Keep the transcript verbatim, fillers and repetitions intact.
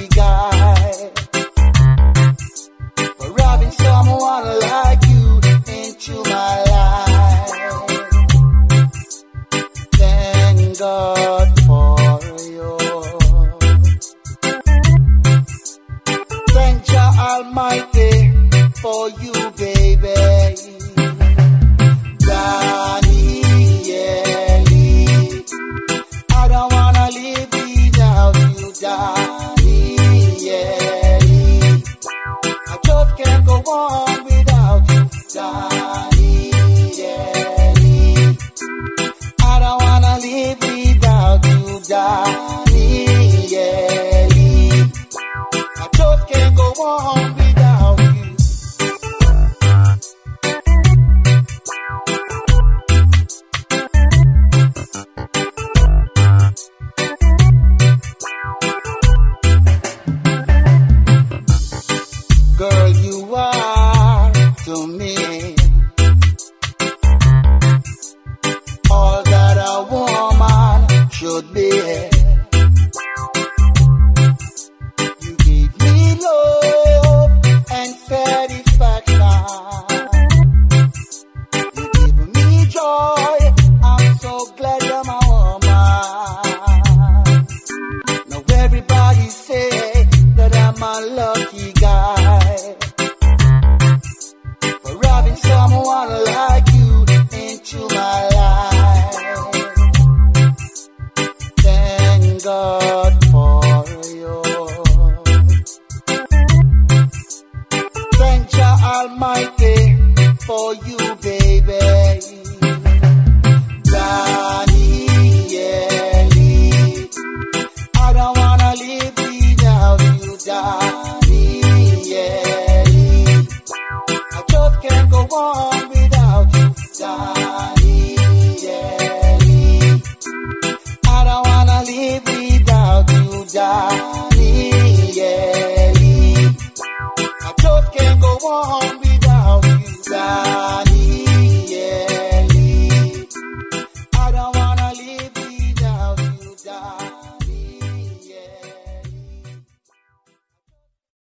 lucky guy for having someone like you into my life. Thank God for you. Thank Jah Almighty for you, baby. Daniel, I don't wanna live without you, Daniel. I just can't go on without you, Daniel. I don't wanna live without you, Daniel. I just can't go on without you. Girl, you are to me all that a woman should be. You give me love and satisfaction. You give me joy. I'm so glad you're my woman. Now everybody say that I'm a lucky guy for having someone like you into my life. Thank God for you. Thank Jah Almighty for you, baby. Daniel, I don't wanna live without you, Daniel. I just can't go on without you, Daniel. I don't wanna live without you, Daniel. I just can't go on